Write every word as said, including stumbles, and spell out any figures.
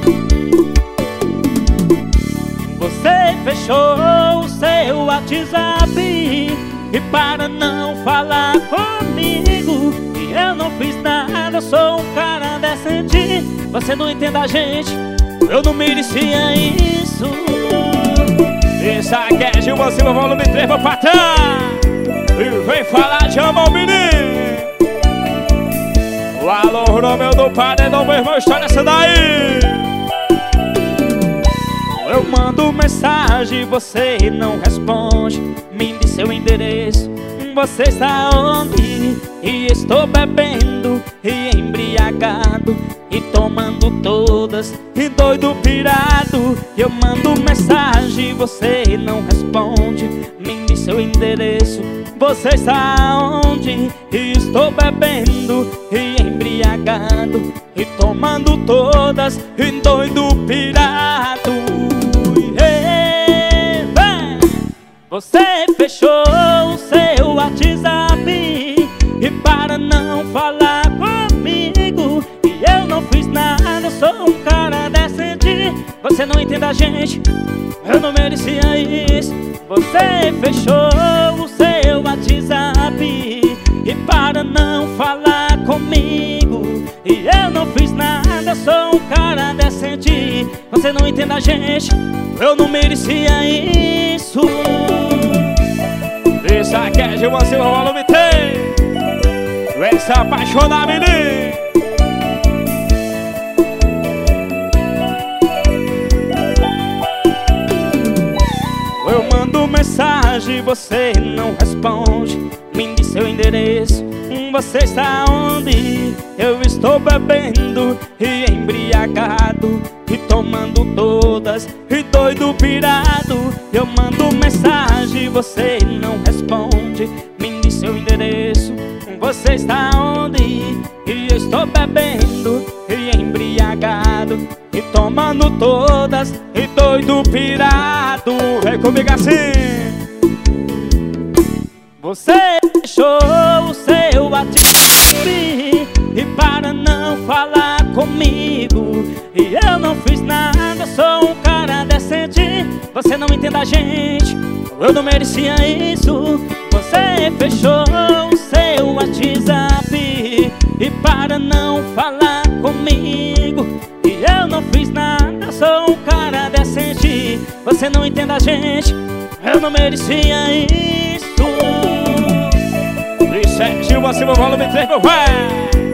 Você fechou o seu WhatsApp e para não falar comigo, e eu não fiz nada, eu sou um cara decente. Você não entende a gente, eu não merecia isso. Isso aqui é Gilvan Silva, volume três, meu patrão. E vem falar de amor, menino. O alô, Romeu do Paredão, meu irmão, história essa daí. Eu mando mensagem, você não responde. Me diz seu endereço, você está onde? E estou bebendo e embriagado e tomando todas e doido pirado. Eu mando mensagem, você não responde. Me diz seu endereço, você está onde? E estou bebendo e embriagado e tomando todas e doido pirado. Você fechou o seu WhatsApp e para não falar comigo, e eu não fiz nada, eu sou um cara decente. Você não entende a gente, eu não merecia isso. Você fechou o seu WhatsApp e para não falar comigo, e eu não fiz nada, eu sou um cara decente. Você não entende a gente, eu não merecia isso. Isso aqui é Gilvan Silva, volume três. Vem se apaixonar, menino. Eu mando mensagem, você não responde. Me diz seu endereço, você está onde? Eu estou bebendo e embriagado e tomando todas e doido pirado. Eu mando mensagem, você não responde. Me diz seu endereço, você está onde? E eu estou bebendo e embriagado e tomando todas e doido pirado. Vem comigo assim. Você fechou o seu WhatsApp e para não falar comigo, e eu não fiz nada, eu sou um cara decente. Você não entende a gente, eu não merecia isso. Você fechou o seu WhatsApp e para não falar comigo, e eu não fiz nada, eu sou um cara decente. Você não entende a gente, eu não merecia isso. Isso é Gilvan Silva, volume três, meu velho.